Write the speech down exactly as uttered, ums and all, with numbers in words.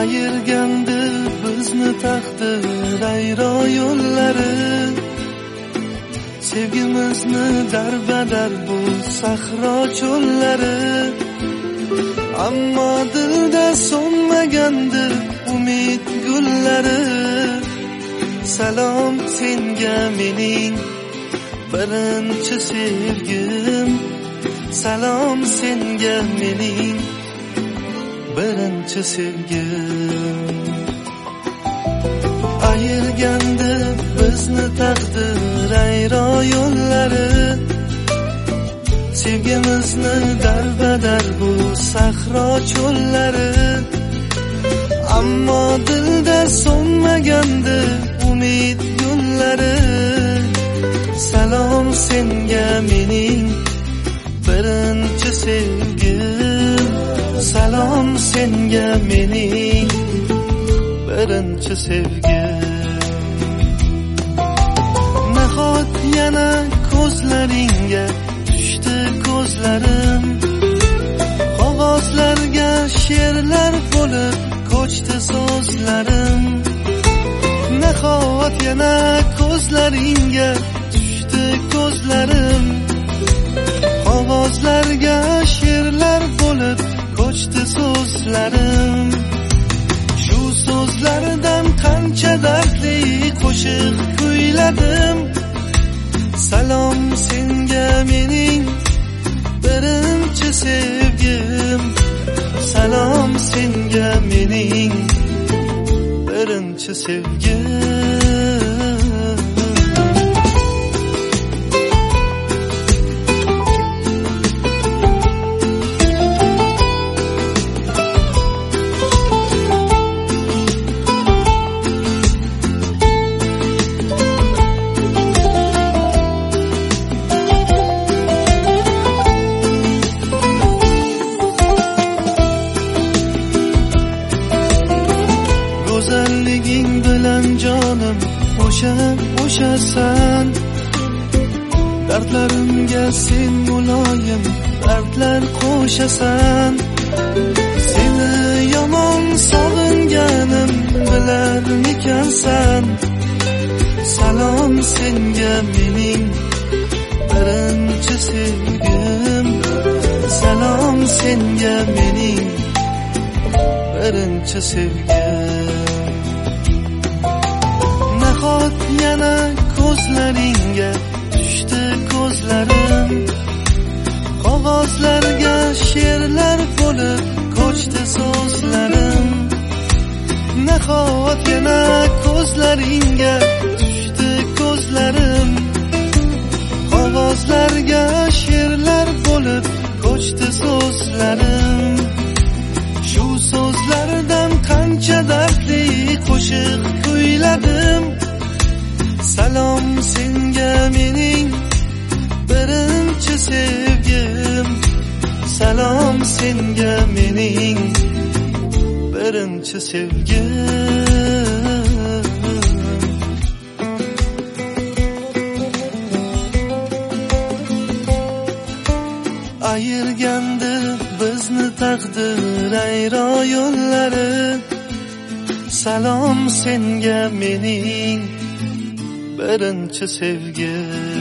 ayirgandi bizni taqdir ayro yo'llari. Sevgimizni darbadar bu sahro cho'llari. Ammo dilda so'nmagandi umid gullari. Salom senga mening birinchi sevgim. Salom senga mening birinchi sevgim. Ayirgandi bizni taqdir ayro yo'llari. Sevgimizni darbadar bu sahro cho'llari. Ammo dilda so'nmagandi umid gullari. Salom senga mening birinchi sevgim. Salom senga mening birinchi sevgim. Nahot yana ko'zlaringga tushdi ko'zlarim. Qog'ozlarga she'rlar bo'lib ko'chdi so'zlarim. Nahot yana ko'zlaringga tushdi ko'zlarim. Qog'ozlarga she'rlar bo'lib ko'chdi so'zlarim. Shu so'zlardan qancha dardli qo'shiq kuyladim. Salom senga mening birinchi sevgim. Salom senga mening birinchi sevgim. Go'zalliging bilan jonim o'sha o'shasan. Dardlarimga sen muloyim dardlar qo'shasan. Seni yomon sog'inganim bilarmikansan. Salom senga mening birinchi sevgim. Salom senga mening birinchi sevgim. Nahot yana ko'zlaringga tushdi ko'zlarim. Qog'ozlarga she'rlar bo'lib ko'chdi so'zlarim. Nahot yana ko'zlaringga tushdi ko'zlarim. Qog'ozlarga she'rlar bo'lib ko'chdi so'zlarim. Shu so'zlardan qancha dardli qo'shiq kuyladim. Salom senga mening birinchi sevgim. Salom senga mening birinchi sevgim. Ayirgandi bizni taqdir ayro yo'llari. Salom senga mening birinchi sevgim.